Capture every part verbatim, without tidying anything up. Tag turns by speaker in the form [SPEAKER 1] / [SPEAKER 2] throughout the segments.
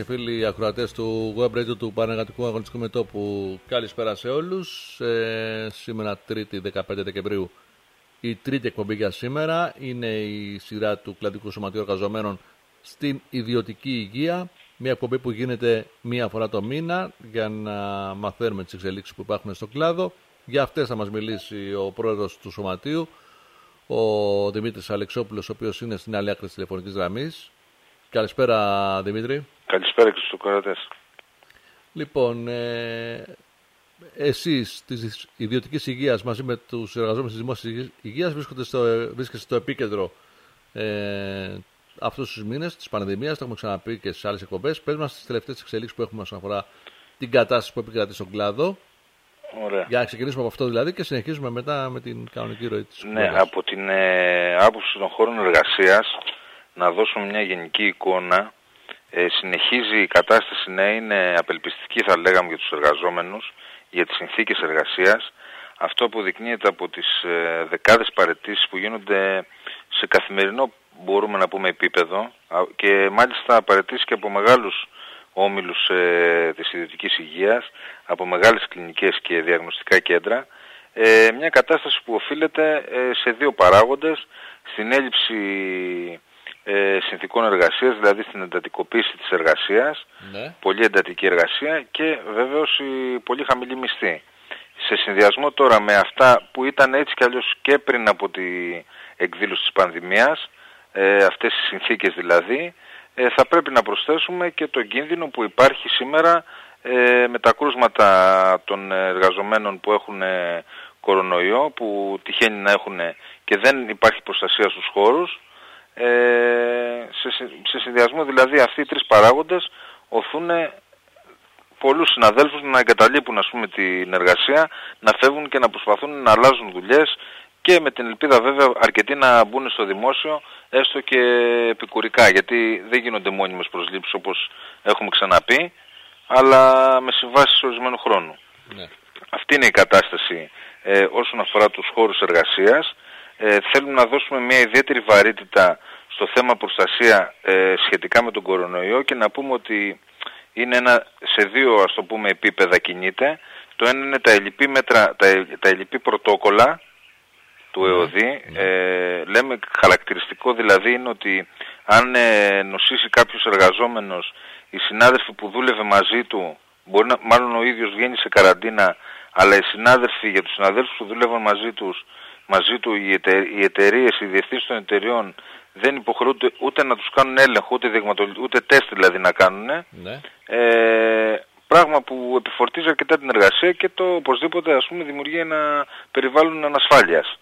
[SPEAKER 1] και φίλοι ακροατές του Web Radio του Πανεργατικού Αγωνιστικού Μετώπου, καλησπέρα σε όλους. Ε, σήμερα Τρίτη δεκαπέντε Δεκεμβρίου, η τρίτη εκπομπή για σήμερα είναι η σειρά του Κλαδικού Σωματείου Εργαζομένων στην Ιδιωτική Υγεία. Μια εκπομπή που γίνεται μία φορά το μήνα για να μαθαίνουμε τις εξελίξεις που υπάρχουν στον κλάδο. Για αυτές θα μας μιλήσει ο πρόεδρος του Σωματείου, ο Δημήτρης Αλεξόπουλος, ο οποίος είναι στην άλλη άκρη της τηλεφωνικής γραμμής. Καλησπέρα, Δημήτρη.
[SPEAKER 2] Καλησπέρα και στους ακροατές.
[SPEAKER 1] Λοιπόν, ε, εσείς της ιδιωτικής υγείας μαζί με τους εργαζόμενους της δημόσιας υγείας βρίσκεστε στο, βρίσκεστε στο επίκεντρο ε, αυτούς τους μήνες της πανδημίας. Το έχουμε ξαναπεί και στις άλλες εκπομπές. Πες μας τις τελευταίες εξελίξεις που έχουμε όσον αφορά την κατάσταση που επικρατεί στον κλάδο.
[SPEAKER 2] Ωραία.
[SPEAKER 1] Για να ξεκινήσουμε από αυτό δηλαδή και συνεχίζουμε μετά με την κανονική ροή της.
[SPEAKER 2] Ναι, κουβέντας. Από την ε, άποψη των χώρων εργασίας, να δώσουμε μια γενική εικόνα. Ε, συνεχίζει η κατάσταση να είναι απελπιστική, θα λέγαμε, για τους εργαζόμενους, για τις συνθήκες εργασίας. Αυτό αποδεικνύεται από τις ε, δεκάδες παραιτήσεις που γίνονται σε καθημερινό, μπορούμε να πούμε, επίπεδο, και μάλιστα παραιτήσεις και από μεγάλους όμιλους ε, της ιδιωτικής υγείας, από μεγάλες κλινικές και διαγνωστικά κέντρα. Ε, μια κατάσταση που οφείλεται ε, σε δύο παράγοντες: στην έλλειψη ε, συνθηκών εργασίας, δηλαδή στην εντατικοποίηση της εργασίας, ναι. πολύ εντατική εργασία, και βεβαίως η πολύ χαμηλή μισθή. Σε συνδυασμό τώρα με αυτά που ήταν έτσι κι αλλιώς και πριν από τη εκδήλωση της πανδημίας, ε, αυτές οι συνθήκες δηλαδή, ε, θα πρέπει να προσθέσουμε και το κίνδυνο που υπάρχει σήμερα ε, με τα κρούσματα των εργαζομένων που έχουν ε, κορονοϊό, που τυχαίνει να έχουν και δεν υπάρχει προστασία στους χώρους. Ε, σε, σε συνδυασμό δηλαδή αυτοί οι τρεις παράγοντες οθούν πολλούς συναδέλφους να εγκαταλείπουν, ας πούμε, την εργασία, να φεύγουν και να προσπαθούν να αλλάζουν δουλειές, και με την ελπίδα βέβαια αρκετοί να μπουν στο δημόσιο, έστω και επικουρικά, γιατί δεν γίνονται μόνιμες προσλήψεις όπως έχουμε ξαναπεί, αλλά με συμβάσεις ορισμένου χρόνου. Ναι. Αυτή είναι η κατάσταση ε, όσον αφορά τους χώρους εργασίας. Ε, θέλουμε να δώσουμε μια ιδιαίτερη βαρύτητα στο θέμα προστασία ε, σχετικά με τον κορονοϊό, και να πούμε ότι είναι ένα, σε δύο, ας το πούμε, επίπεδα κινείται. Το ένα είναι τα ελλειπή μέτρα, τα, τα ελλειπή πρωτόκολλα του ΕΟΔΗ. Mm. Ε, λέμε χαρακτηριστικό δηλαδή είναι ότι αν ε, νοσήσει κάποιος εργαζόμενος, οι συνάδελφοι που δούλευε μαζί του, μπορεί να, μάλλον ο ίδιος βγαίνει σε καραντίνα, αλλά οι συνάδελφοι, για τους συναδέλφους που δούλευαν μαζί τους, μαζί του, οι, εται, οι εταιρείες, οι διευθύνσεις των εταιρεών δεν υποχρεούνται ούτε να τους κάνουν έλεγχο, ούτε, ούτε τεστ δηλαδή να κάνουν. Ναι. Ε, πράγμα που επιφορτίζει αρκετά την εργασία και το οπωσδήποτε, ας πούμε, δημιουργεί ένα περιβάλλον ανασφάλειας.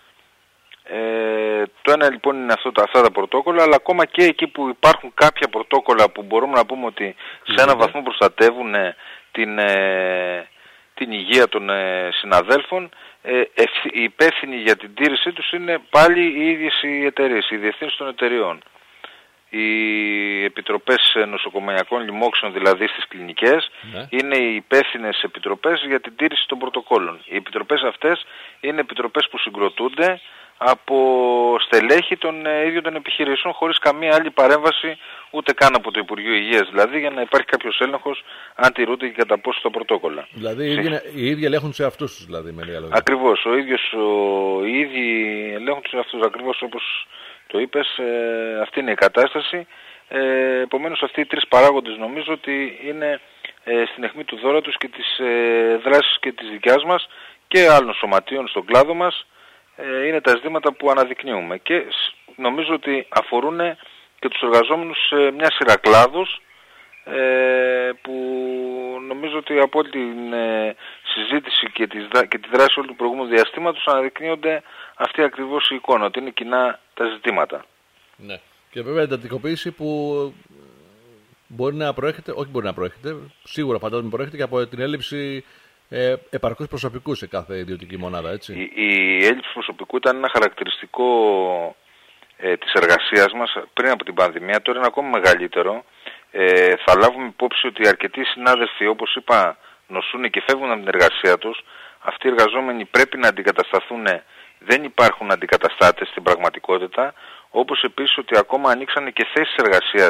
[SPEAKER 2] Ε, το ένα λοιπόν είναι αυτό, αυτά τα πρωτόκολλα, αλλά ακόμα και εκεί που υπάρχουν κάποια πρωτόκολλα που μπορούμε να πούμε ότι σε έναν βαθμό προστατεύουν την, ε, την υγεία των ε, συναδέλφων, ε, οι υπεύθυνοι για την τήρησή τους είναι πάλι οι ίδιες οι εταιρείες, οι διευθύνσεις των εταιρεών. Οι επιτροπές νοσοκομειακών λοιμόξεων, δηλαδή στις κλινικές, ναι. είναι οι υπεύθυνες επιτροπές για την τήρηση των πρωτοκόλων. Οι επιτροπές αυτές είναι επιτροπές που συγκροτούνται από στελέχη των ε, ίδιων των επιχειρήσεων, χωρίς καμία άλλη παρέμβαση, ούτε καν από το Υπουργείο Υγείας, δηλαδή, για να υπάρχει κάποιος έλεγχος αν τηρούνται και κατά πόσο τα πρωτόκολλα.
[SPEAKER 1] Δηλαδή οι ίδιοι, οι ίδιοι ελέγχουν σε αυτούς τους, δηλαδή, με λίγα λόγια.
[SPEAKER 2] Ακριβώς, ο ίδιος, ο, οι ίδιοι ελέγχουν σε αυτούς, ακριβώς όπως το είπες, ε, αυτή είναι η κατάσταση. Ε, επομένως αυτοί οι τρεις παράγοντες νομίζω ότι είναι ε, στην αιχμή του δώρα τους και της ε, δράσης και της δικιάς μας και άλλων σωματείων στον κλάδο μας. Ε, είναι τα ζητήματα που αναδεικνύουμε, και νομίζω ότι αφορούν και τους εργαζόμενους σε μια σειρά κλάδους, ε, που νομίζω ότι από όλη την ε, συζήτηση και, τις, και τη δράση όλου του προηγούμενου διαστήματος αναδεικνύονται αυτή ακριβώς η εικόνα, ότι είναι κοινά τα ζητήματα.
[SPEAKER 1] Ναι. Και βέβαια εντατικοποίηση που μπορεί να προέρχεται, όχι μπορεί να προέρχεται, σίγουρα φαντάζομαι προέρχεται και από την έλλειψη ε, επαρκούς προσωπικού σε κάθε ιδιωτική μονάδα, έτσι.
[SPEAKER 2] Η, η έλλειψη προσωπικού ήταν ένα χαρακτηριστικό ε, της εργασίας μας πριν από την πανδημία, τώρα είναι ακόμα μεγαλύτερο. Ε, θα λάβουμε υπόψη ότι αρκετοί συνάδελφοι, όπως είπα, νοσούν και φεύγουν από την εργασία τους. Αυτοί οι εργαζόμενοι πρέπει να αντικατασταθούν, δεν υπάρχουν αντικαταστάτες στην πραγματικότητα, όπως επίσης ότι ακόμα ανοίξανε και θέσεις εργασίας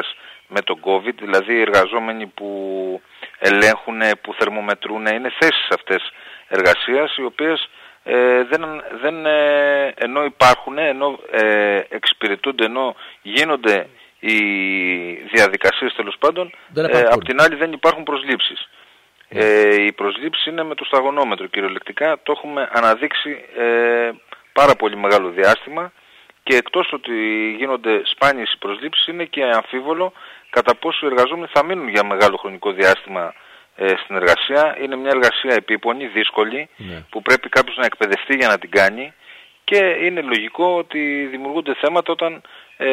[SPEAKER 2] με τον COVID, δηλαδή οι εργαζόμενοι που ελέγχουν, που θερμομετρούν, είναι θέσεις αυτές εργασίας, οι οποίες ε, δεν, δεν, ε, ενώ υπάρχουν, ενώ ε, εξυπηρετούνται, ενώ γίνονται οι διαδικασίες τέλος πάντων, ε, απ' την άλλη δεν υπάρχουν προσλήψεις. Yeah. Ε, οι προσλήψεις είναι με το σταγονόμετρο κυριολεκτικά, το έχουμε αναδείξει ε, πάρα πολύ μεγάλο διάστημα, και εκτός ότι γίνονται σπάνιες οι προσλήψεις, είναι και αμφίβολο κατά πόσο οι εργαζόμενοι θα μείνουν για μεγάλο χρονικό διάστημα ε, στην εργασία. Είναι μια εργασία επίπονη, δύσκολη, yeah. που πρέπει κάποιος να εκπαιδευτεί για να την κάνει, και είναι λογικό ότι δημιουργούνται θέματα όταν ε,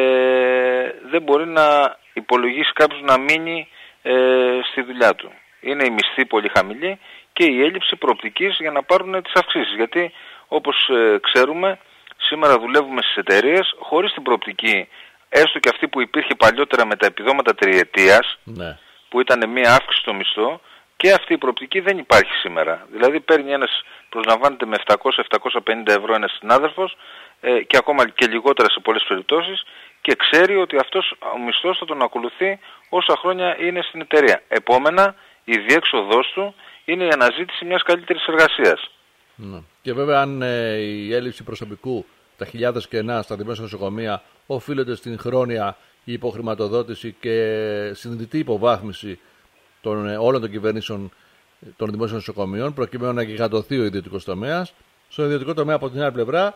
[SPEAKER 2] δεν μπορεί να υπολογίσει κάποιος να μείνει ε, στη δουλειά του. Είναι η μισθή πολύ χαμηλή και η έλλειψη προοπτικής για να πάρουν τις αυξήσεις. Γιατί όπως ε, ξέρουμε, σήμερα δουλεύουμε στις εταιρείες χωρίς την προοπτική, έστω και αυτή που υπήρχε παλιότερα με τα επιδόματα τριετίας, ναι. που ήταν μια αύξηση στο μισθό, και αυτή η προοπτική δεν υπάρχει σήμερα. Δηλαδή παίρνει ένας, προσλαμβάνεται με επτακόσια με επτακόσια πενήντα ευρώ ένας συνάδελφος ε, και ακόμα και λιγότερα σε πολλές περιπτώσεις, και ξέρει ότι αυτός ο μισθός θα τον ακολουθεί όσα χρόνια είναι στην εταιρεία. Επόμενα, η διέξοδός του είναι η αναζήτηση μιας καλύτερης εργασίας.
[SPEAKER 1] Ναι. Και βέβαια, αν ε, η έλλειψη προσωπικού, τα χιλιάδες κενά στα δημόσια νοσοκομεία, οφείλεται στην χρόνια υποχρηματοδότηση και συνειδητή υποβάθμιση των, ε, όλων των κυβερνήσεων των δημόσιων νοσοκομείων, προκειμένου να γιγαντωθεί ο ιδιωτικός τομέας, στον ιδιωτικό τομέα από την άλλη πλευρά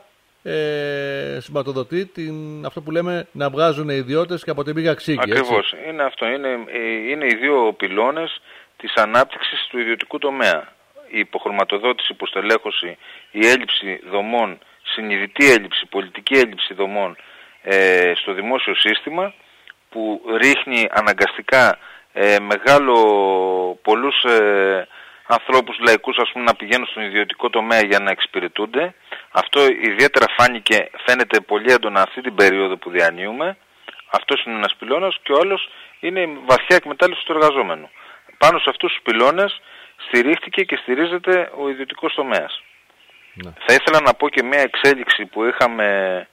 [SPEAKER 1] ε, σηματοδοτεί την, αυτό που λέμε να βγάζουν οι ιδιώτες και από την πήγα ξύκη.
[SPEAKER 2] Ακριβώς. Έτσι. Είναι αυτό. Είναι, είναι οι δύο πυλώνες της ανάπτυξης του ιδιωτικού τομέα. Η υποχρηματοδότηση, η υποστελέχωση, η έλλειψη δομών, συνειδητή έλλειψη, πολιτική έλλειψη δομών ε, στο δημόσιο σύστημα, που ρίχνει αναγκαστικά ε, μεγάλο, πολλούς ε, ανθρώπους λαϊκούς, ας πούμε, να πηγαίνουν στον ιδιωτικό τομέα για να εξυπηρετούνται. Αυτό ιδιαίτερα φάνηκε, φαίνεται πολύ έντονα αυτή την περίοδο που διανύουμε. Αυτός είναι ένας πυλώνας, και ο άλλος είναι η βαθιά εκμετάλλευση του εργαζόμενου. Πάνω σε αυτούς τους πυλώνες στηρίχτηκε και στηρίζεται ο ιδιωτικός τομέας. Ναι. Θα ήθελα να πω και μια εξέλιξη που είχαμε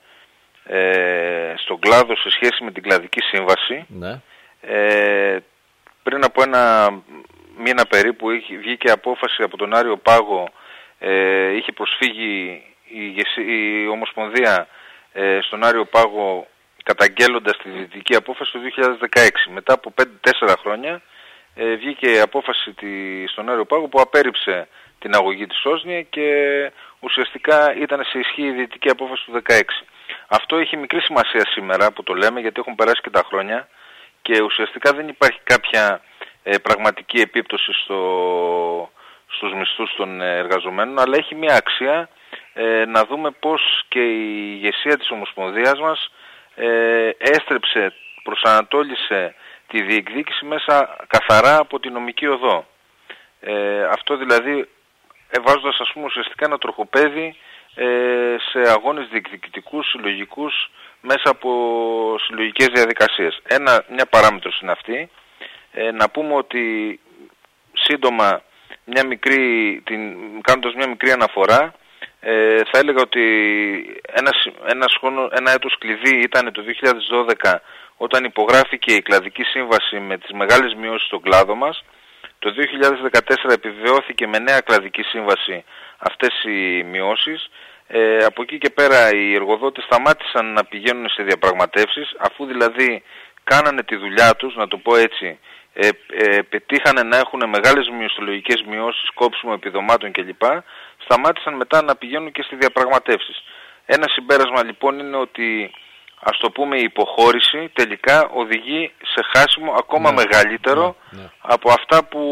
[SPEAKER 2] ε, στον κλάδο σε σχέση με την κλαδική σύμβαση. Ναι. Ε, πριν από ένα μήνα περίπου είχε, βγήκε απόφαση από τον Άριο Πάγο, ε, είχε προσφύγει η, η Ομοσπονδία ε, στον Άριο Πάγο καταγγέλλοντας τη δυτική απόφαση το δύο χιλιάδες δεκαέξι. Μετά από πέντε τέσσερα χρόνια ε, βγήκε απόφαση τη, στον Άριο Πάγο που απέρριψε την αγωγή της Όσνια, και ουσιαστικά ήταν σε ισχύ η δυτική απόφαση του δεκαέξι. Αυτό έχει μικρή σημασία σήμερα που το λέμε, γιατί έχουν περάσει και τα χρόνια και ουσιαστικά δεν υπάρχει κάποια ε, πραγματική επίπτωση στο, στους μισθούς των εργαζομένων, αλλά έχει μια αξία ε, να δούμε πώς και η ηγεσία της Ομοσπονδίας μας ε, έστρεψε, προσανατόλισε τη διεκδίκηση μέσα καθαρά από τη νομική οδό. Ε, αυτό δηλαδή βάζοντας, ας πούμε, ουσιαστικά ένα τροχοπέδι ε, σε αγώνες διεκδικητικούς, συλλογικούς, μέσα από συλλογικές διαδικασίες. Ένα, μια παράμετρος είναι αυτή. Ε, να πούμε ότι σύντομα, μια μικρή, την, κάνοντας μια μικρή αναφορά, ε, θα έλεγα ότι ένας, ένας χρόνο, ένα έτος κλειδί ήταν το δύο χιλιάδες δώδεκα, όταν υπογράφηκε η κλαδική σύμβαση με τις μεγάλες μειώσεις στον κλάδο μας. Το δύο χιλιάδες δεκατέσσερα επιβεβαιώθηκε με νέα κλαδική σύμβαση αυτές οι μειώσεις. Ε, από εκεί και πέρα οι εργοδότες σταμάτησαν να πηγαίνουν σε διαπραγματεύσεις, αφού δηλαδή κάνανε τη δουλειά τους, να το πω έτσι, ε, ε, πετύχανε να έχουν μεγάλες μισθολογικές μειώσεις, κόψιμο επιδομάτων κλπ. Σταμάτησαν μετά να πηγαίνουν και στις διαπραγματεύσεις. Ένα συμπέρασμα λοιπόν είναι ότι, ας το πούμε, η υποχώρηση τελικά οδηγεί σε χάσιμο ακόμα ναι, μεγαλύτερο ναι, ναι. από αυτά που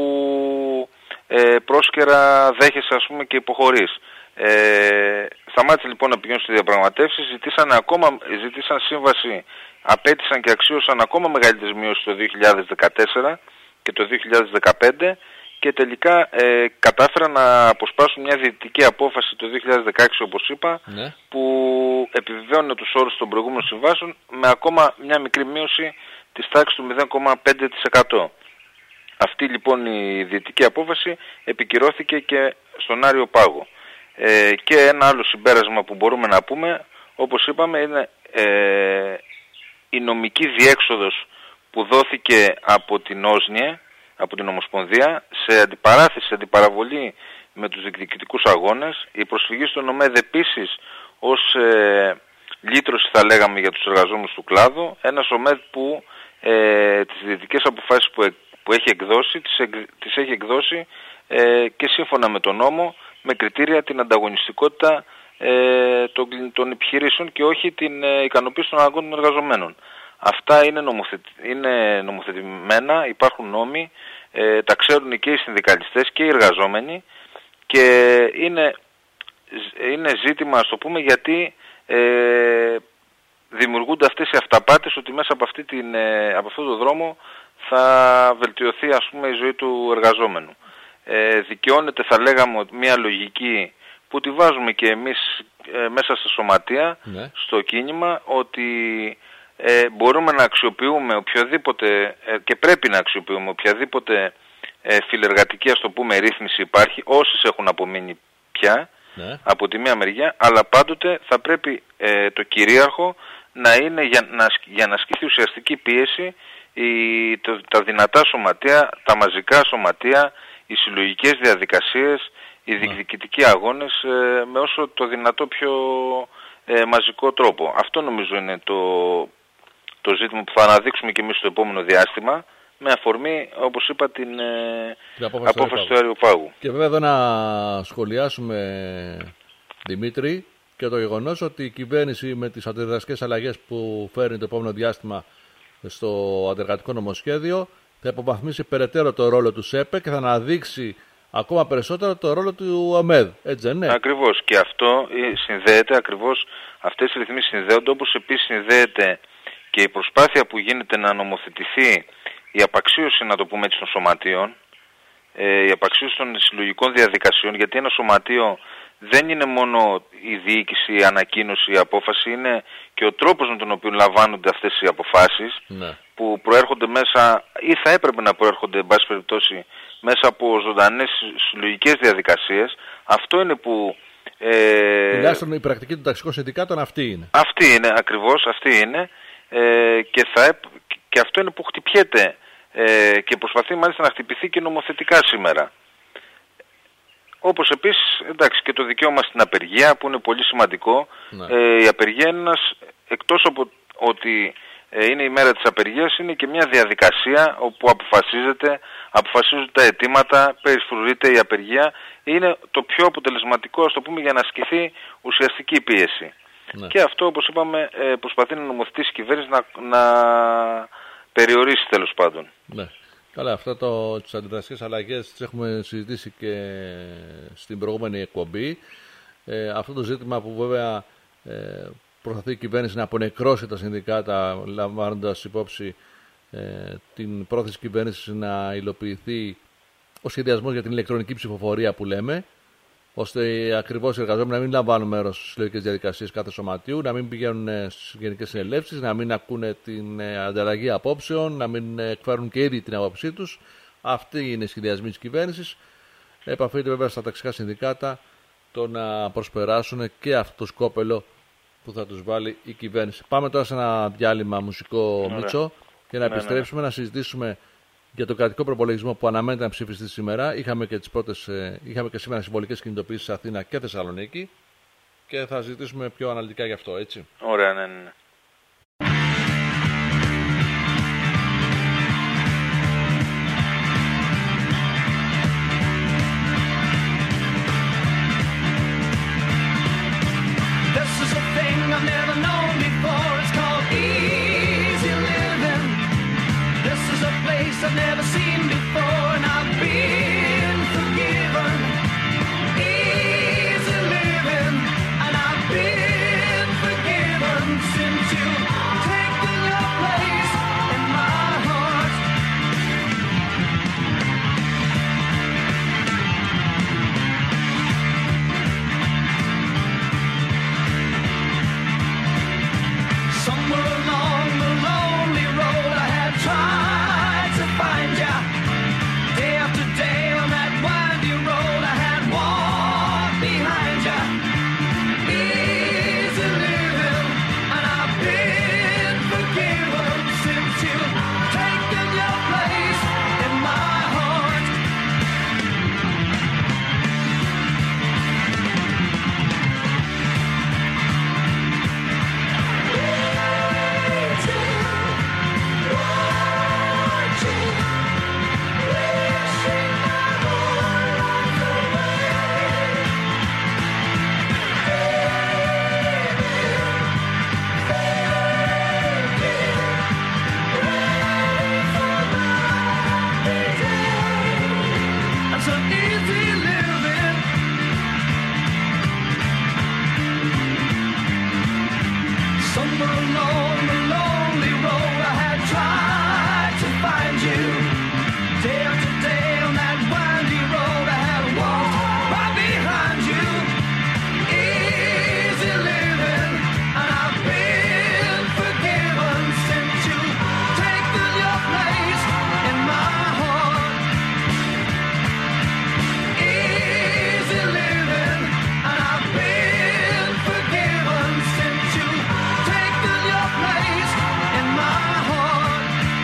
[SPEAKER 2] ε, πρόσκαιρα δέχεσαι, ας πούμε, και υποχωρείς. Ε, σταμάτησε λοιπόν να πηγαίνουν στις διαπραγματεύσεις, ζητήσαν, ακόμα, ζητήσαν σύμβαση, απέτησαν και αξίωσαν ακόμα μεγαλύτερες μειώσεις το δύο χιλιάδες δεκατέσσερα και το δύο χιλιάδες δεκαπέντε, και τελικά ε, κατάφεραν να αποσπάσουν μια διαιτητική απόφαση το δύο χιλιάδες δεκαέξι, όπως είπα, ναι. που επιβεβαίωνε τους όρους των προηγούμενων συμβάσεων με ακόμα μια μικρή μείωση της τάξης του μηδέν κόμμα πέντε τοις εκατό. Αυτή λοιπόν η διαιτητική απόφαση επικυρώθηκε και στον Άριο Πάγο. Ε, και ένα άλλο συμπέρασμα που μπορούμε να πούμε, όπως είπαμε, είναι ε, η νομική διέξοδος που δόθηκε από την Όσνιε, από την Ομοσπονδία, σε αντιπαράθεση, σε αντιπαραβολή με τους διεκδικητικούς αγώνες. Η προσφυγή στον ΟΜΕΔ επίσης ως ε, λύτρωση θα λέγαμε για τους εργαζόμενους του κλάδου, ένας ΟΜΕΔ που ε, τις διαιτητικές αποφάσεις που, που έχει εκδώσει, τις, εκ, τις έχει εκδώσει ε, και σύμφωνα με τον νόμο, με κριτήρια την ανταγωνιστικότητα ε, των, των επιχειρήσεων και όχι την ε, ικανοποίηση των αναγκών των εργαζομένων. Αυτά είναι, νομοθετ, είναι νομοθετημένα, υπάρχουν νόμοι, ε, τα ξέρουν και οι συνδικαλιστές και οι εργαζόμενοι και είναι, είναι ζήτημα, ας το πούμε, γιατί ε, δημιουργούνται αυτές οι αυταπάτες ότι μέσα από, αυτή την, ε, από αυτόν τον δρόμο θα βελτιωθεί, ας πούμε, η ζωή του εργαζόμενου. Ε, δικαιώνεται, θα λέγαμε, μια λογική που τη βάζουμε και εμείς ε, μέσα στα σωματεία, ναι. στο κίνημα, ότι ε, μπορούμε να αξιοποιούμε οποιοδήποτε ε, και πρέπει να αξιοποιούμε οποιαδήποτε ε, φιλεργατική, ας το πούμε, ρύθμιση υπάρχει, όσες έχουν απομείνει πια, ναι. από τη μία μεριά, αλλά πάντοτε θα πρέπει ε, το κυρίαρχο να είναι για να, για να ασκηθεί ουσιαστική πίεση η, το, τα δυνατά σωματεία, τα μαζικά σωματεία, οι συλλογικές διαδικασίες, οι διεκδικητικοί αγώνες ε, με όσο το δυνατό πιο ε, μαζικό τρόπο. Αυτό νομίζω είναι το, το ζήτημα που θα αναδείξουμε και εμείς στο επόμενο διάστημα, με αφορμή, όπως είπα, την, ε, την απόφαση, απόφαση του Αεροπάγου.
[SPEAKER 1] Και βέβαια εδώ να σχολιάσουμε, Δημήτρη, και το γεγονός ότι η κυβέρνηση με τις αντιδραστικές αλλαγές που φέρνει το επόμενο διάστημα στο αντεργατικό νομοσχέδιο θα υποβαθμίσει περαιτέρω το ρόλο του ΣΕΠΕ και θα αναδείξει ακόμα περισσότερο το ρόλο του ΟΜΕΔ. Έτσι δεν είναι?
[SPEAKER 2] Ακριβώς. Και αυτό συνδέεται, ακριβώς αυτές οι ρυθμίσεις συνδέονται, όπως επίσης συνδέεται και η προσπάθεια που γίνεται να νομοθετηθεί η απαξίωση, να το πούμε έτσι, των σωματείων, ε, η απαξίωση των συλλογικών διαδικασιών, γιατί ένα σωματείο δεν είναι μόνο η διοίκηση, η ανακοίνωση, η απόφαση, είναι και ο τρόπος με τον οποίο λαμβάνονται αυτές οι αποφάσεις, ναι. που προέρχονται μέσα ή θα έπρεπε να προέρχονται, εν πάση περιπτώσει, μέσα από ζωντανές συλλογικές διαδικασίες. Αυτό είναι που... Ε,
[SPEAKER 1] Τουλάχιστον η πρακτική των ταξικών συνδικάτων αυτή είναι.
[SPEAKER 2] Αυτή είναι, ακριβώς, αυτή είναι. Ε, και, θα, και αυτό είναι που χτυπιέται ε, και προσπαθεί μάλιστα να χτυπηθεί και νομοθετικά σήμερα. Όπως επίσης, εντάξει, και το δικαίωμα στην απεργία που είναι πολύ σημαντικό. Ναι. Ε, η απεργία είναι ένας, εκτός από ότι ε, είναι η μέρα της απεργίας, είναι και μια διαδικασία όπου αποφασίζεται, αποφασίζονται τα αιτήματα, περιφρουρείται η απεργία. Είναι το πιο αποτελεσματικό, ας το πούμε, για να ασκηθεί ουσιαστική πίεση. Ναι. Και αυτό, όπως είπαμε, ε, προσπαθεί να νομοθετήσει η κυβέρνηση να, να περιορίσει, τέλος πάντων.
[SPEAKER 1] Ναι. Καλά, αυτά το, τις αντιδραστικές αλλαγές τις έχουμε συζητήσει και στην προηγούμενη εκπομπή. Ε, αυτό το ζήτημα που βέβαια ε, προσπαθεί η κυβέρνηση να απονεκρώσει τα συνδικάτα, λαμβάνοντας υπόψη ε, την πρόθεση της κυβέρνησης να υλοποιηθεί ο σχεδιασμός για την ηλεκτρονική ψηφοφορία που λέμε, ώστε ακριβώς οι εργαζόμενοι να μην λαμβάνουν μέρος στις συλλογικές διαδικασίες κάθε σωματείου, να μην πηγαίνουν στις γενικές συνελεύσεις, να μην ακούνε την ανταλλαγή απόψεων, να μην εκφέρουν και ήδη την άποψή τους. Αυτή είναι η σχεδιασμή της κυβέρνησης. Επαφείται βέβαια στα ταξικά συνδικάτα το να προσπεράσουν και αυτό το σκόπελο που θα τους βάλει η κυβέρνηση. Πάμε τώρα σε ένα διάλειμμα μουσικό, ναι, Μίτσο, και να ναι, επιστρέψουμε ναι. να συζητήσουμε για τον κρατικό προπολογισμό που αναμένεται να ψηφιστεί σήμερα. Είχαμε και, τις πρώτες, είχαμε και σήμερα συμβολικές κινητοποιήσεις σε Αθήνα και Θεσσαλονίκη και θα συζητήσουμε πιο αναλυτικά γι' αυτό, έτσι.
[SPEAKER 2] Ωραία, ναι, ναι.
[SPEAKER 3] I've never seen before, and I've been forgiven. Easy living, and I've been forgiven since find some easy living. Somewhere along the lonely road I had tried to find you. Day after day on that windy road I had walked right behind you. Easy living, and I've been forgiven since you taken your place in my heart. Easy living, and I've been forgiven since you taken your place in my heart.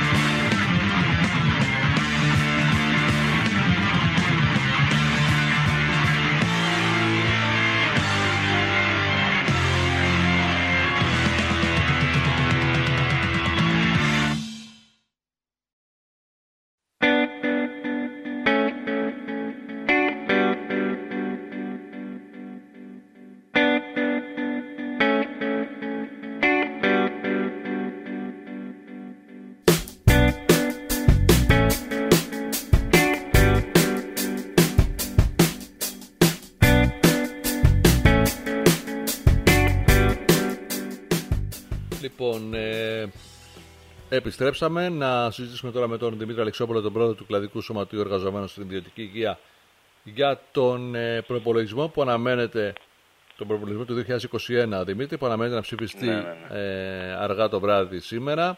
[SPEAKER 1] Λοιπόν, ε, επιστρέψαμε να συζητήσουμε τώρα με τον Δημήτρη Αλεξόπουλο, τον πρόεδρο του Κλαδικού Σωματείου Εργαζομένων στην Ιδιωτική Υγεία, για τον ε, προπολογισμό που αναμένεται, τον προπολογισμό του δύο χιλιάδες είκοσι ένα, Δημήτρη, που αναμένεται να ψηφιστεί
[SPEAKER 2] Ναι, ναι, ναι.
[SPEAKER 1] Ε, αργά το βράδυ σήμερα.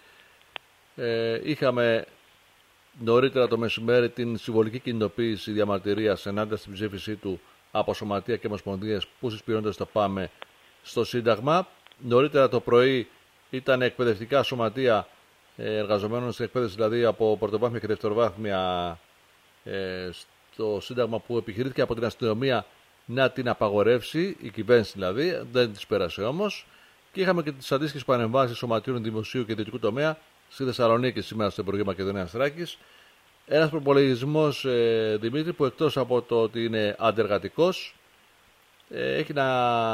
[SPEAKER 1] Ε, είχαμε νωρίτερα το μεσημέρι την συμβολική κινητοποίηση διαμαρτυρίας ενάντια στην ψήφισή του από σωματεία και ομοσπονδίες που συσπηρώνονται στο ΠΑΜΕ στο Σύνταγμα. Νωρίτερα το πρωί ήταν εκπαιδευτικά σωματεία ε, εργαζομένων στην εκπαίδευση, δηλαδή από πρωτοβάθμια και δευτεροβάθμια ε, στο Σύνταγμα, που επιχειρήθηκε από την αστυνομία να την απαγορεύσει, η κυβέρνηση δηλαδή, δεν της πέρασε όμως. Και είχαμε και τις αντίστοιχες παρεμβάσεις σωματείων δημοσίου και ιδιωτικού τομέα στη Θεσσαλονίκη σήμερα στο Υπουργείο Μακεδονίας Θράκης. Ένας προπολογισμός, ε, Δημήτρη, που εκτός από το ότι είναι αντεργατικός, ε, έχει να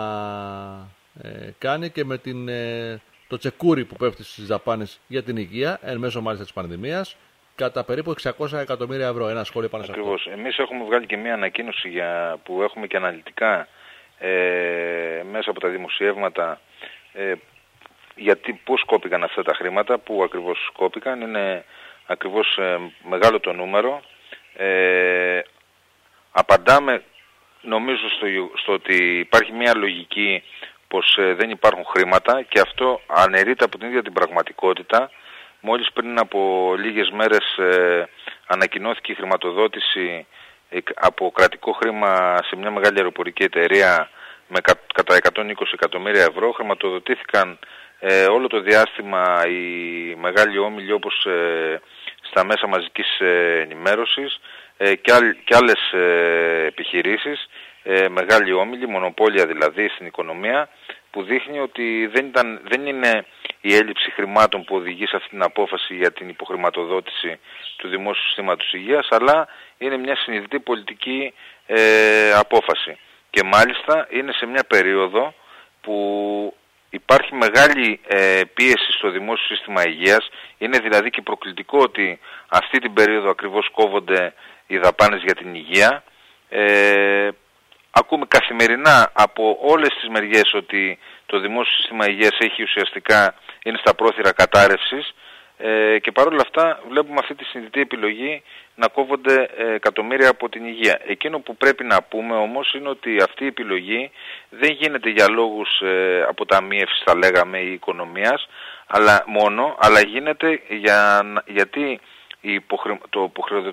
[SPEAKER 1] ε, κάνει και με την, ε, το τσεκούρι που πέφτει στις δαπάνες για την υγεία, εν μέσω μάλιστα της πανδημίας, κατά περίπου εξακόσια εκατομμύρια ευρώ. Ένα σχόλιο πάνω σε αυτό.
[SPEAKER 2] Ακριβώς. Εμείς έχουμε βγάλει και μία ανακοίνωση για, που έχουμε και αναλυτικά ε, μέσα από τα δημοσιεύματα, ε, γιατί πώς σκόπηκαν αυτά τα χρήματα, που ακριβώς σκόπηκαν. Είναι ακριβώς ε, μεγάλο το νούμερο. Ε, απαντάμε νομίζω στο, στο ότι υπάρχει μια λογική πως ε, δεν υπάρχουν χρήματα, και αυτό αναιρείται από την ίδια την πραγματικότητα. Μόλις πριν από λίγες μέρες ε, ανακοινώθηκε η χρηματοδότηση ε, από κρατικό χρήμα σε μια μεγάλη αεροπορική εταιρεία με κα, κατά εκατόν είκοσι εκατομμύρια ευρώ. Χρηματοδοτήθηκαν ε, όλο το διάστημα οι μεγάλοι όμιλοι, όπως ε, στα μέσα μαζικής ε, ενημέρωσης ε, και, άλλ, και άλλες ε, επιχειρήσεις, ε, μεγάλοι όμιλοι, μονοπόλια δηλαδή στην οικονομία, που δείχνει ότι δεν, ήταν, δεν είναι η έλλειψη χρημάτων που οδηγεί σε αυτή την απόφαση για την υποχρηματοδότηση του δημόσιου συστήματος υγείας, αλλά είναι μια συνειδητή πολιτική ε, απόφαση. Και μάλιστα είναι σε μια περίοδο που υπάρχει μεγάλη ε, πίεση στο δημόσιο σύστημα υγείας. Είναι δηλαδή και προκλητικό ότι αυτή την περίοδο ακριβώς κόβονται οι δαπάνες για την υγεία. Ε, Ακούμε καθημερινά από όλες τις μεριές ότι το δημόσιο σύστημα υγείας έχει ουσιαστικά, είναι στα πρόθυρα κατάρρευσης, ε, και παρόλα αυτά βλέπουμε αυτή τη συνειδητή επιλογή να κόβονται ε, εκατομμύρια από την υγεία. Εκείνο που πρέπει να πούμε όμως είναι ότι αυτή η επιλογή δεν γίνεται για λόγους ε, αποταμίευσης, θα λέγαμε, ή οικονομίας, αλλά μόνο, αλλά γίνεται για, γιατί υποχρη, το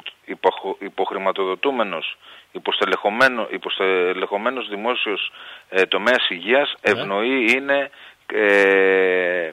[SPEAKER 2] υποχρηματοδοτούμενος υποστελεχωμένο, υποστελεχωμένος δημόσιος ε, τομέας υγείας ευνοεί, είναι ε,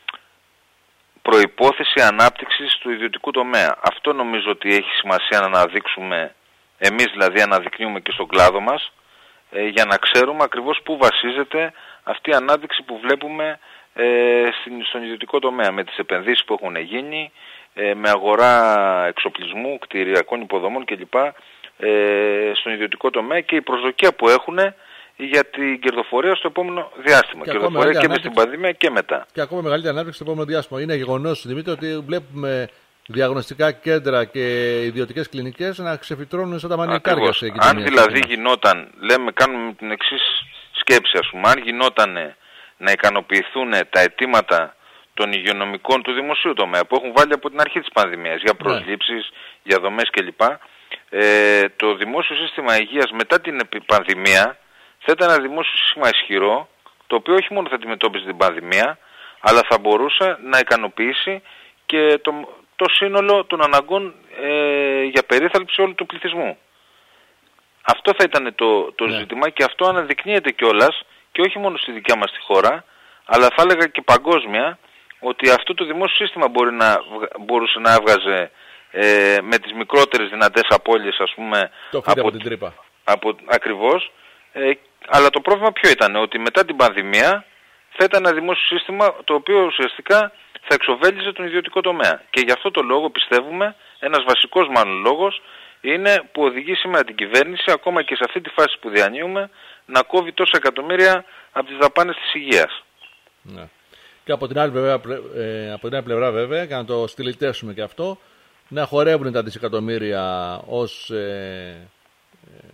[SPEAKER 2] προϋπόθεση ανάπτυξης του ιδιωτικού τομέα. Αυτό νομίζω ότι έχει σημασία να αναδείξουμε, εμείς δηλαδή αναδεικνύουμε και στον κλάδο μας, ε, για να ξέρουμε ακριβώς πού βασίζεται αυτή η ανάπτυξη που βλέπουμε ε, στην, στον ιδιωτικό τομέα, με τις επενδύσεις που έχουν γίνει, ε, με αγορά εξοπλισμού, κτηριακών υποδομών κλπ. Ε, στον ιδιωτικό τομέα, και η προσδοκία που έχουν για την κερδοφορία στο επόμενο διάστημα. Και κερδοφορία και με στην πανδημία και μετά.
[SPEAKER 1] Και ακόμα μεγαλύτερη ανάπτυξη στο επόμενο διάστημα. Είναι γεγονός, Δημήτρη, ότι βλέπουμε διαγνωστικά κέντρα και ιδιωτικές κλινικές να ξεφυτρώνουν σαν τα μανικάρια σε κοινωνία.
[SPEAKER 2] Αν δηλαδή γινόταν, λέμε, κάνουμε την εξής σκέψη, ας πούμε, αν γινόταν να ικανοποιηθούν τα αιτήματα των υγειονομικών του δημοσίου τομέα που έχουν βάλει από την αρχή της πανδημίας για προσλήψεις, ναι. για δομές κλπ. Ε, το δημόσιο σύστημα υγείας μετά την πανδημία θα ήταν ένα δημόσιο σύστημα ισχυρό, το οποίο όχι μόνο θα αντιμετώπιζε την πανδημία, αλλά θα μπορούσε να ικανοποιήσει και το, το σύνολο των αναγκών ε, για περίθαλψη όλου του πληθυσμού. Αυτό θα ήταν το, το ναι. ζήτημα και αυτό αναδεικνύεται κιόλας και όχι μόνο στη δικιά μας τη χώρα, αλλά θα έλεγα και παγκόσμια, ότι αυτό το δημόσιο σύστημα μπορεί να, μπορούσε να έβγαζε ε, με τις μικρότερες δυνατές απώλειες, ας πούμε,
[SPEAKER 1] το από, από την τρύπα.
[SPEAKER 2] Από, ακριβώς, ε, αλλά το πρόβλημα ποιο ήταν, ότι μετά την πανδημία θα ήταν ένα δημόσιο σύστημα το οποίο ουσιαστικά θα εξοβέλιζε τον ιδιωτικό τομέα. Και γι' αυτό το λόγο πιστεύουμε, ένας βασικός μάλλον λόγος, είναι που οδηγεί σήμερα την κυβέρνηση, ακόμα και σε αυτή τη φάση που διανύουμε, να κόβει τόσα εκατομμύρια από τις δαπάνες της υγείας.
[SPEAKER 1] Ναι. Και από την άλλη, βέβαια, ε, από την άλλη πλευρά βέβαια, για να το στυλιτεύσουμε και αυτό, να χορεύουν τα δισεκατομμύρια ως, ε, ε,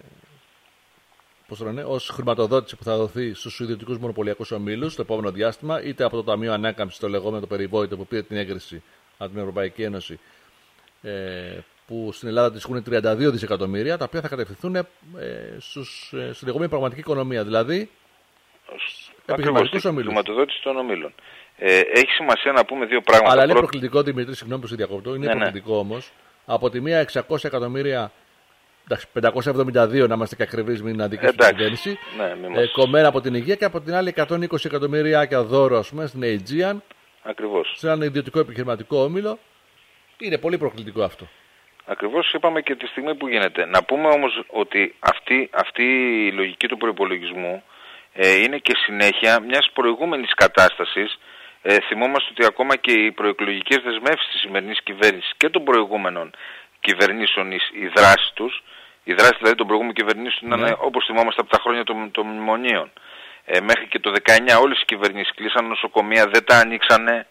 [SPEAKER 1] πώς το λένε, ως χρηματοδότηση που θα δοθεί στους ιδιωτικούς μονοπωλιακούς ομίλους στο επόμενο διάστημα, είτε από το Ταμείο Ανάκαμψης, το λεγόμενο το περιβόητο που πήρε την έγκριση από την Ευρωπαϊκή Ένωση, ε, που στην Ελλάδα τις τριάντα δύο δισεκατομμύρια, τα οποία θα κατευθυνθούν ε, στους, ε, στη λεγόμενη πραγματική οικονομία, δηλαδή επιχειρηματικούς ομίλους.
[SPEAKER 2] Χρηματοδότηση των ομίλων. Ε, έχει σημασία να πούμε δύο πράγματα.
[SPEAKER 1] Αλλά είναι πρώτο... προκλητικό, Δημήτρη, συγγνώμη που σε διακόπτω, είναι ναι, προκλητικό ναι. όμως. Από τη μία εξακόσια εκατομμύρια, εντάξει, πεντακόσια εβδομήντα δύο να είμαστε και ακριβείς, μην αδικήσουμε την κυβέρνηση, ναι, ε, κομμένα από την υγεία, και από την άλλη εκατόν είκοσι εκατομμυριάκια δώρο, ας πούμε, στην Aegean. Ακριβώς. Σε έναν ιδιωτικό επιχειρηματικό όμιλο. Είναι πολύ προκλητικό αυτό.
[SPEAKER 2] Ακριβώς, είπαμε και τη στιγμή που γίνεται. Να πούμε όμως ότι αυτή, αυτή η λογική του προϋπολογισμού ε, είναι και συνέχεια μιας προηγούμενης κατάστασης. Ε, θυμόμαστε ότι ακόμα και οι προεκλογικές δεσμεύσεις της σημερινής κυβέρνησης και των προηγούμενων κυβερνήσεων, η δράση τους, η δράση δηλαδή των προηγούμενων κυβερνήσεων ήταν, ναι. όπως θυμόμαστε, από τα χρόνια των, των μνημονίων. Ε, μέχρι και το δεκαεννιά όλες οι κυβερνήσεις κλείσαν νοσοκομεία, δεν τα ανοίξανε,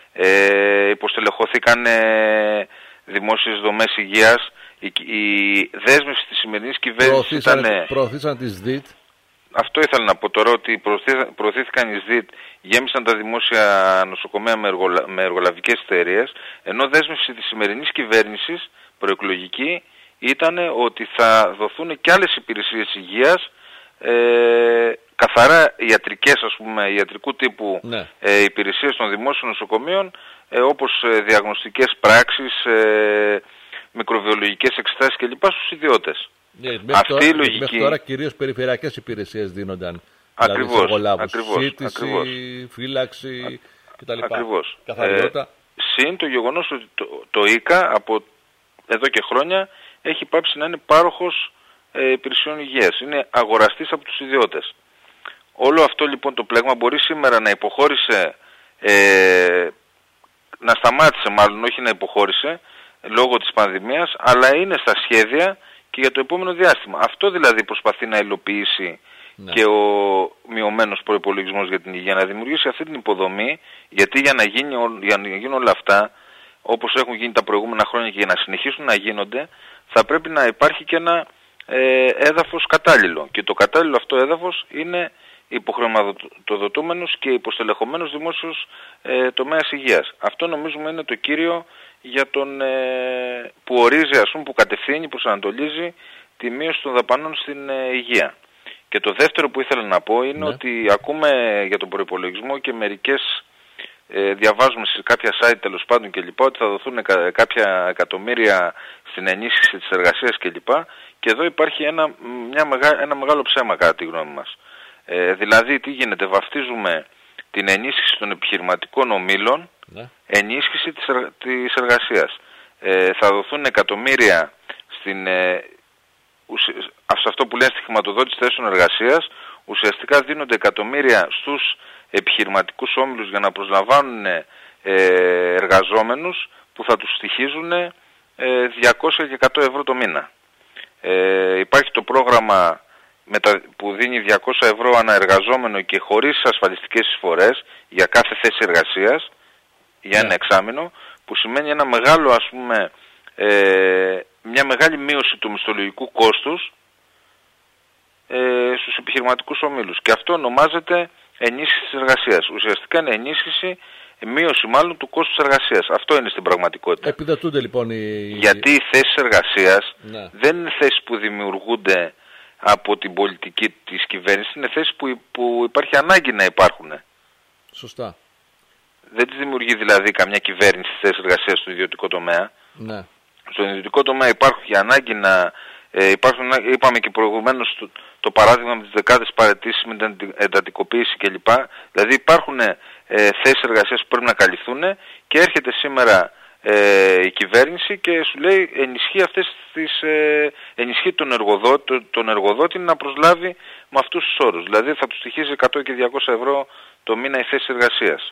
[SPEAKER 2] ε, υποστελεχώθηκαν ε, δημόσιες δομές υγείας. Η, η δέσμευση της σημερινής κυβέρνησης ήταν...
[SPEAKER 1] Προωθήσαν τις ΔΙΤ.
[SPEAKER 2] Αυτό ήθελα να πω τώρα, ότι προωθήθηκαν οι ΣΔΙΤ, γέμισαν τα δημόσια νοσοκομεία με, εργολα... με εργολαβικές εταιρείες, ενώ δέσμευση της σημερινής κυβέρνησης, προεκλογική, ήταν ότι θα δοθούν και άλλες υπηρεσίες υγείας, ε, καθαρά ιατρικές, ας πούμε, ιατρικού τύπου ναι. ε, υπηρεσίες των δημόσιων νοσοκομείων, ε, όπως ε, διαγνωστικές πράξεις, ε, μικροβιολογικές εξετάσεις κλπ. Στους ιδιώτες.
[SPEAKER 1] Yeah, μέχρι, Αυτή τώρα, η λογική... μέχρι τώρα κυρίως περιφερειακές υπηρεσίες δίνονταν.
[SPEAKER 2] Ακριβώς,
[SPEAKER 1] δηλαδή
[SPEAKER 2] ακριβώς,
[SPEAKER 1] σύντηση,
[SPEAKER 2] ακριβώς.
[SPEAKER 1] φύλαξη κτλ.
[SPEAKER 2] Ακριβώς.
[SPEAKER 1] Καθαριότητα.
[SPEAKER 2] Ε, συν το γεγονός ότι το, το ΙΚΑ από εδώ και χρόνια έχει πάψει να είναι πάροχος ε, υπηρεσιών υγείας. Είναι αγοραστής από τους ιδιώτες. Όλο αυτό λοιπόν το πλέγμα μπορεί σήμερα να υποχώρησε, ε, να σταμάτησε μάλλον, όχι να υποχώρησε, λόγω της πανδημίας, αλλά είναι στα σχέδια και για το επόμενο διάστημα. Αυτό δηλαδή προσπαθεί να υλοποιήσει ναι. και ο μειωμένος προϋπολογισμός για την υγεία, να δημιουργήσει αυτή την υποδομή, γιατί για να, γίνει, για να γίνουν όλα αυτά, όπως έχουν γίνει τα προηγούμενα χρόνια και για να συνεχίσουν να γίνονται, θα πρέπει να υπάρχει και ένα ε, έδαφος κατάλληλο. Και το κατάλληλο αυτό έδαφος είναι υποχρηματοδοτούμενος και υποστελεχωμένος δημόσιος ε, τομέας υγείας. Αυτό νομίζουμε είναι το κύριο για τον, ε, που ορίζει, ας πούμε, που κατευθύνει, προσανατολίζει τη μείωση των δαπανών στην ε, υγεία. Και το δεύτερο που ήθελα να πω είναι ναι. ότι ακούμε για τον προϋπολογισμό και μερικές ε, διαβάζουμε σε κάποια site τέλος πάντων και λοιπά ότι θα δοθούν κα, κάποια εκατομμύρια στην ενίσχυση της εργασίας και λοιπά, και εδώ υπάρχει ένα, μια μεγά, ένα μεγάλο ψέμα κατά τη γνώμη μας. Ε, δηλαδή τι γίνεται, βαφτίζουμε την ενίσχυση των επιχειρηματικών ομίλων ναι. ενίσχυση της, εργα... της εργασίας. Ε, θα δοθούν εκατομμύρια στην, ε, ουσια... σε αυτό που λένε στη χρηματοδότηση θέσεων εργασίας. Ουσιαστικά δίνονται εκατομμύρια στους επιχειρηματικούς όμιλους για να προσλαμβάνουν ε, εργαζόμενους που θα τους στοιχίζουν ε, διακόσια και εκατό ευρώ το μήνα. Ε, υπάρχει το πρόγραμμα που δίνει διακόσια ευρώ ανά εργαζόμενο και χωρίς ασφαλιστικές εισφορές για κάθε θέση εργασίας για ένα εξάμηνο, που σημαίνει ένα μεγάλο, ας πούμε, ε, μια μεγάλη μείωση του μισθολογικού κόστους ε, στους επιχειρηματικούς ομίλους. Και αυτό ονομάζεται ενίσχυση της εργασίας. Ουσιαστικά είναι ενίσχυση, μείωση μάλλον του κόστους εργασίας. Αυτό είναι στην πραγματικότητα.
[SPEAKER 1] Επιδοτούνται λοιπόν οι...
[SPEAKER 2] Γιατί οι θέσεις εργασίας
[SPEAKER 1] ναι.
[SPEAKER 2] δεν είναι θέσεις που δημιουργούνται από την πολιτική της κυβέρνησης, είναι θέσεις που, που υπάρχει ανάγκη να υπάρχουν.
[SPEAKER 1] Σωστά.
[SPEAKER 2] Δεν τις δημιουργεί δηλαδή καμιά κυβέρνηση στις θέσεις εργασίας στο ιδιωτικό τομέα.
[SPEAKER 1] Ναι.
[SPEAKER 2] Στον ιδιωτικό τομέα υπάρχει ανάγκη να... Ε, υπάρχουν, είπαμε και προηγουμένως το, το παράδειγμα με τις δεκάδες παραιτήσεις με την εντατικοποίηση κλπ. Δηλαδή υπάρχουν ε, θέσεις εργασίας που πρέπει να καλυφθούν και έρχεται σήμερα ε, η κυβέρνηση και σου λέει ενισχύει, αυτές τις, ε, ενισχύει τον, εργοδότη, τον εργοδότη να προσλάβει με αυτούς τους όρους. Δηλαδή θα του στοιχίζει εκατό και διακόσια ευρώ το μήνα η θέση εργασίας.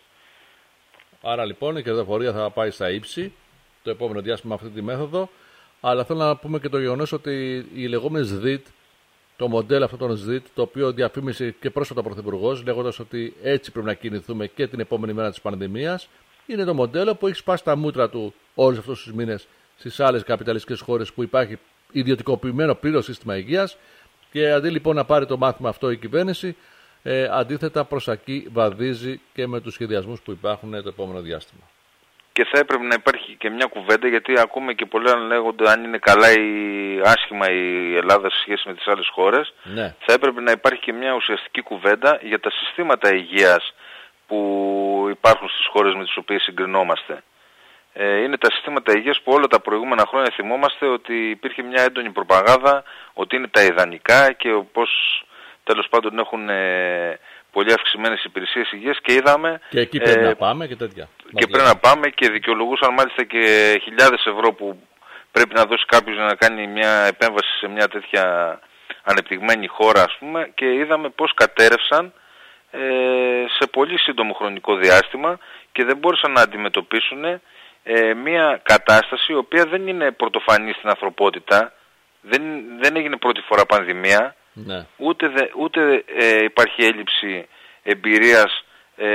[SPEAKER 1] Άρα λοιπόν η κερδοφορία θα πάει στα ύψη το επόμενο διάστημα με αυτή τη μέθοδο. Αλλά θέλω να πούμε και το γεγονός ότι οι λεγόμενες ΣΔΙΤ, το μοντέλο αυτό των ΣΔΙΤ, το οποίο διαφήμισε και πρόσφατα ο Πρωθυπουργός, λέγοντας ότι έτσι πρέπει να κινηθούμε και την επόμενη μέρα της πανδημίας, είναι το μοντέλο που έχει σπάσει τα μούτρα του όλους αυτούς τους μήνες στις άλλες καπιταλιστικές χώρες που υπάρχει ιδιωτικοποιημένο πλήρως σύστημα υγείας. Και αντί λοιπόν να πάρει το μάθημα αυτό η κυβέρνηση, ε, αντίθετα προς εκεί βαδίζει και με τους σχεδιασμούς που υπάρχουν το επόμενο διάστημα.
[SPEAKER 2] Και θα έπρεπε να υπάρχει και μια κουβέντα, γιατί ακούμε και πολλοί να λέγονται αν είναι καλά ή άσχημα η Ελλάδα σε σχέση με τις άλλες χώρες.
[SPEAKER 1] Ναι.
[SPEAKER 2] Θα έπρεπε να υπάρχει και μια ουσιαστική κουβέντα για τα συστήματα υγείας που υπάρχουν στις χώρες με τις οποίες συγκρινόμαστε. Ε, είναι τα συστήματα υγείας που όλα τα προηγούμενα χρόνια θυμόμαστε ότι υπήρχε μια έντονη προπαγάνδα ότι είναι τα ιδανικά και πως τέλος πάντων έχουν ε, πολύ αυξημένες υπηρεσίες υγείας και είδαμε...
[SPEAKER 1] Και εκεί πρέπει
[SPEAKER 2] ε,
[SPEAKER 1] να πάμε και τέτοια.
[SPEAKER 2] Και πρέπει να πάμε και δικαιολογούσαν μάλιστα και χιλιάδες ευρώ που πρέπει να δώσει κάποιος για να κάνει μια επέμβαση σε μια τέτοια ανεπτυγμένη χώρα, ας πούμε, και είδαμε πώς κατέρευσαν ε, σε πολύ σύντομο χρονικό διάστημα και δεν μπόρεσαν να αντιμετωπίσουν ε, μια κατάσταση η οποία δεν είναι πρωτοφανή στην ανθρωπότητα, δεν, δεν έγινε πρώτη φορά πανδημία,
[SPEAKER 1] ναι. ούτε,
[SPEAKER 2] δε, ούτε ε, υπάρχει έλλειψη εμπειρίας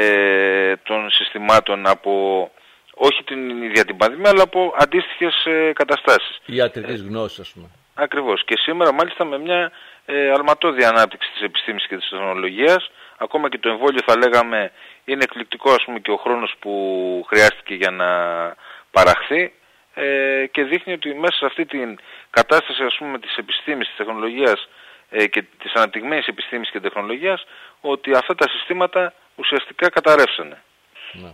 [SPEAKER 2] ε, των συστημάτων από όχι την ίδια την πανδημία αλλά από αντίστοιχες ε, καταστάσεις.
[SPEAKER 1] Ιατρικής γνώσης, ας πούμε.
[SPEAKER 2] Ακριβώς. Και σήμερα μάλιστα με μια ε, αλματώδη ανάπτυξη της επιστήμης και της τεχνολογίας, ακόμα και το εμβόλιο θα λέγαμε είναι εκπληκτικό, ας πούμε, και ο χρόνος που χρειάστηκε για να παραχθεί ε, και δείχνει ότι μέσα σε αυτή την κατάσταση, ας πούμε, της επιστήμης, της τεχνολογίας ε, και της αναπτυγμένης επιστήμης και τεχνολογίας, ότι αυτά τα συστήματα ουσιαστικά καταρρεύσανε.
[SPEAKER 1] Ναι.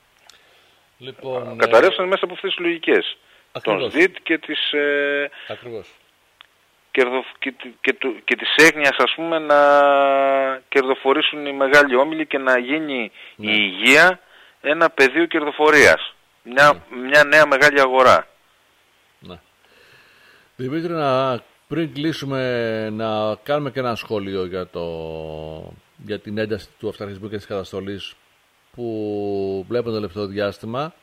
[SPEAKER 1] Λοιπόν,
[SPEAKER 2] καταρρεύσανε ε... μέσα από αυτές τις λογικές.
[SPEAKER 1] Ακριβώς.
[SPEAKER 2] Των ΣΔΙΤ και της... Ε...
[SPEAKER 1] Ακριβώς.
[SPEAKER 2] Κερδο... Και, και, και, και της έγνοιας, ας πούμε, να κερδοφορήσουν οι μεγάλοι όμιλοι και να γίνει ναι. η υγεία ένα πεδίο κερδοφορίας. Μια, ναι. μια νέα μεγάλη αγορά.
[SPEAKER 1] Ναι. Δημήτρη, να, πριν κλείσουμε, να κάνουμε και ένα σχόλιο για, το, για την ένταση του αυταρχισμού και της καταστολής που βλέπουμε το τελευταίο διάστημα.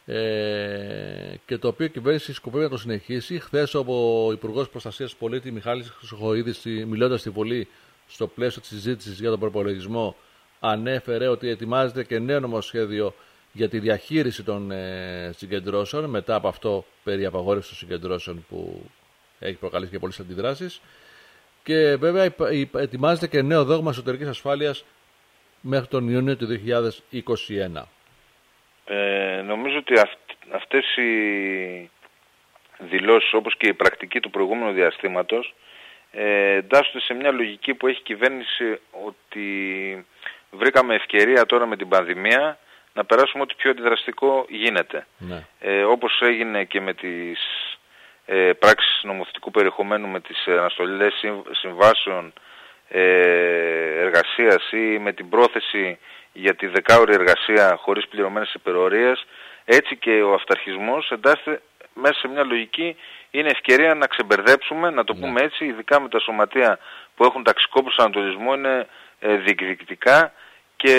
[SPEAKER 1] Ε, και το οποίο η κυβέρνηση σκοπεύει να το συνεχίσει. Χθες ο Υπουργός Προστασίας του Πολίτη Μιχάλης Χρυσοχοΐδης, μιλώντας στη Βουλή στο πλαίσιο της συζήτησης για τον προπολογισμό, ανέφερε ότι ετοιμάζεται και νέο νομοσχέδιο για τη διαχείριση των ε, συγκεντρώσεων μετά από αυτό περί απαγόρευσης των συγκεντρώσεων που έχει προκαλέσει και πολλές αντιδράσεις. Και βέβαια ετοιμάζεται και νέο δόγμα εσωτερικής ασφάλειας μέχρι τον Ιούνιο του δύο χιλιάδες είκοσι ένα.
[SPEAKER 2] Ε, νομίζω ότι αυ, αυτές οι δηλώσεις, όπως και η πρακτική του προηγούμενου διαστήματος, ε, εντάσσονται σε μια λογική που έχει η κυβέρνηση, ότι βρήκαμε ευκαιρία τώρα με την πανδημία να περάσουμε ό,τι πιο αντιδραστικό γίνεται. Ναι. Ε, όπως έγινε και με τις ε, πράξεις νομοθετικού περιεχομένου, με τις αναστολές συμβάσεων ε, εργασίας ή με την πρόθεση για τη δεκάωρη εργασία χωρίς πληρωμένες υπερορίες, έτσι και ο αυταρχισμός εντάσσεται μέσα σε μια λογική, είναι ευκαιρία να ξεμπερδέψουμε, να το ναι. πούμε έτσι, ειδικά με τα σωματεία που έχουν ταξικό προσανατολισμό, είναι ε, διεκδικητικά και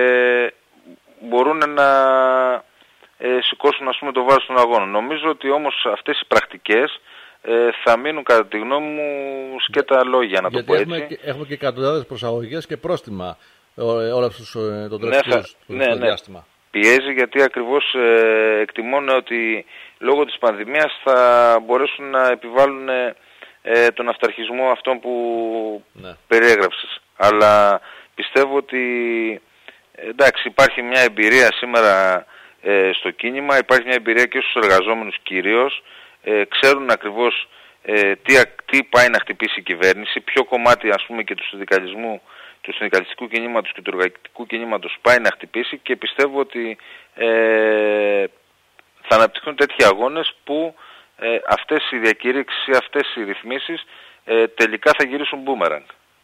[SPEAKER 2] μπορούν να ε, σηκώσουν, ας πούμε, το βάρος των αγώνων. Νομίζω ότι όμως αυτές οι πρακτικές ε, θα μείνουν, κατά τη γνώμη μου, σκέτα λόγια, να
[SPEAKER 1] γιατί
[SPEAKER 2] το πω
[SPEAKER 1] έχουμε
[SPEAKER 2] έτσι.
[SPEAKER 1] Και, έχουμε και εκατοντάδες προσαγωγές και πρόστιμα όλα αυτούς τον
[SPEAKER 2] ναι,
[SPEAKER 1] τελευταίο
[SPEAKER 2] ναι, ναι.
[SPEAKER 1] διάστημα.
[SPEAKER 2] πιέζει, γιατί ακριβώς ε, εκτιμούν ότι λόγω της πανδημίας θα μπορέσουν να επιβάλλουν ε, τον αυταρχισμό αυτόν που ναι. περιέγραψες. Αλλά πιστεύω ότι εντάξει, υπάρχει μια εμπειρία σήμερα ε, στο κίνημα, υπάρχει μια εμπειρία και στους εργαζόμενους κυρίως, ε, ξέρουν ακριβώς ε, τι, τι πάει να χτυπήσει η κυβέρνηση, ποιο κομμάτι ας πούμε και του συνδικαλισμού, του συνδικαλιστικού κινήματος και του εργατικού κινήματος πάει να χτυπήσει, και πιστεύω ότι ε, θα αναπτυχθούν τέτοιοι αγώνες που ε, αυτές οι διακήρυξεις ή αυτές οι ρυθμίσεις ε, τελικά θα γυρίσουν μπούμεραγκ.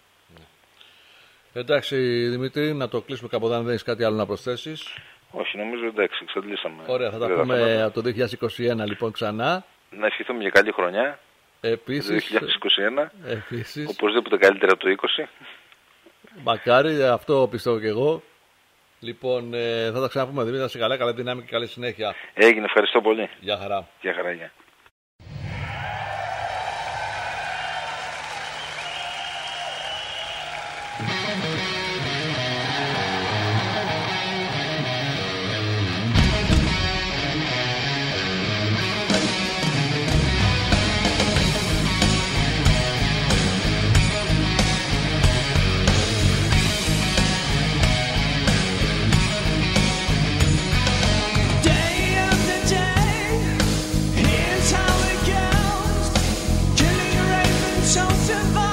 [SPEAKER 1] Εντάξει Δημήτρη, να το κλείσουμε κάποτε αν δεν έχεις κάτι άλλο να προσθέσεις.
[SPEAKER 2] Όχι, νομίζω εντάξει, εξαντλήσαμε.
[SPEAKER 1] Ωραία, θα τα πούμε από το δύο χιλιάδες είκοσι ένα λοιπόν ξανά.
[SPEAKER 2] Να ευχηθούμε για καλή χρονιά.
[SPEAKER 1] Επίσης,
[SPEAKER 2] το δύο χιλιάδες είκοσι ένα.
[SPEAKER 1] Επίσης.
[SPEAKER 2] Οπωσδήποτε καλύτερα το είκοσι.
[SPEAKER 1] Μακάρι, αυτό πιστεύω και εγώ. Λοιπόν, ε, θα τα ξαναπούμε Δημήτρη, να είσαι καλά, καλή δύναμη και καλή συνέχεια.
[SPEAKER 2] Έγινε, ευχαριστώ πολύ.
[SPEAKER 1] Γεια χαρά.
[SPEAKER 2] Γεια χαρά, γεια.
[SPEAKER 3] Survive.